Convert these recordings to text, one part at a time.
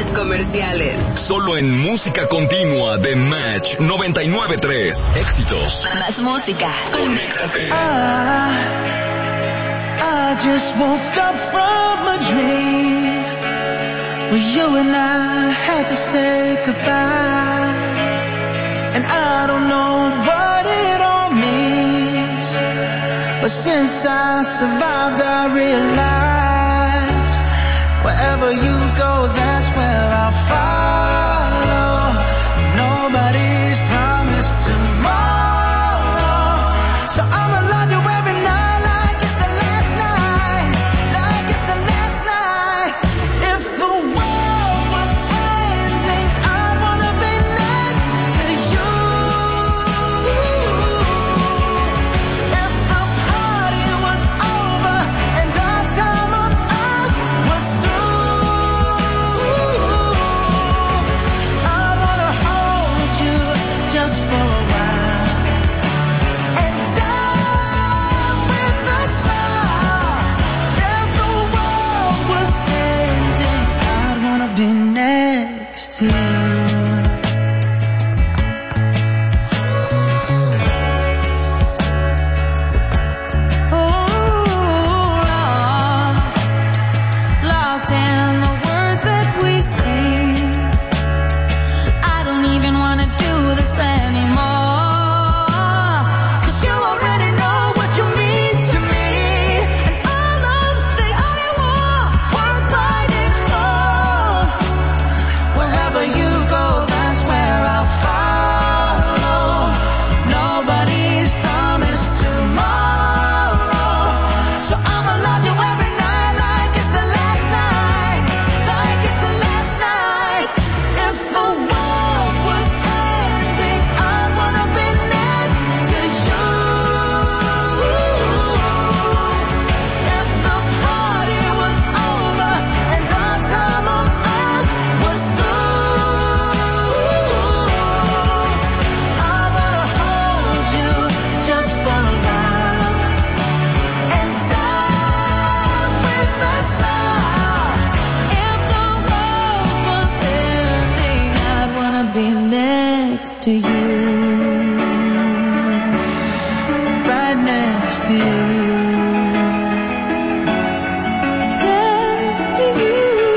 comerciales. Solo en música continua de Match 99.3. Éxitos. Más música. Conéctate. I just woke up from a dream where you and I had to say goodbye. And I don't know what it all means, but since I survived I realized wherever you go, that's where I'll follow. Nobody's promised tomorrow, so I'ma love you every night like it's the last night, like it's the last night. If the world was ending, I wanna be next to you. If the party was over and our time on earth was through, I wanna hold you just for a while and die with a smile. If the world was ending, I'd wanna be next to you. Lost in the words that we sing. I don't even wanna do this anymore, 'cause you already know what you mean to me, and all of the I want worth fighting for. Wherever you go, that's where I'll follow. Nobody's promised tomorrow, so I'ma love you every night like it's the last night, like it's the last night. If the world was ending, I wanna be next to you. If the party was over and our time on earth was through, I wanna hold you just for a while and die with a smile. If the world was ending, I'd wanna be next to you, right next to you, next to you,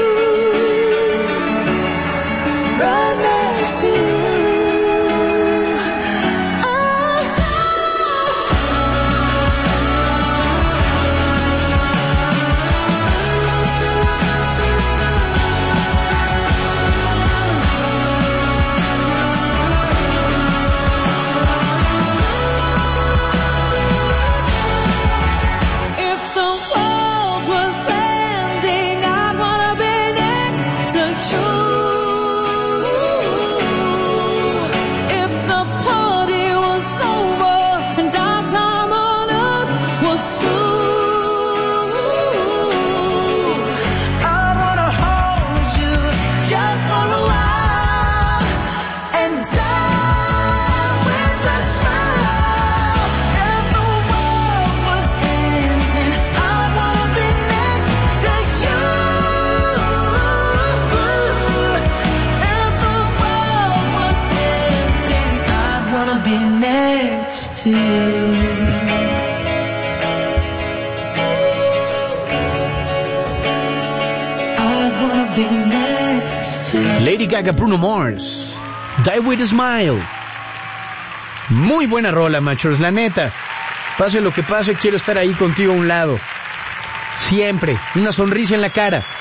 right next to you. If the world was ending, I'd wanna be next to you. If the party was over and our time on earth was through, I'd wanna hold you just for a while and die with a smile. If the world was ending, I'd wanna be next to you. If the world was ending, I'd wanna be next to you. I'd wanna be next to you. Lady Gaga, Bruno Mars, Die With a Smile. Muy buena rola, machos, la neta. Pase lo que pase, quiero estar ahí contigo a un lado. Siempre, una sonrisa en la cara.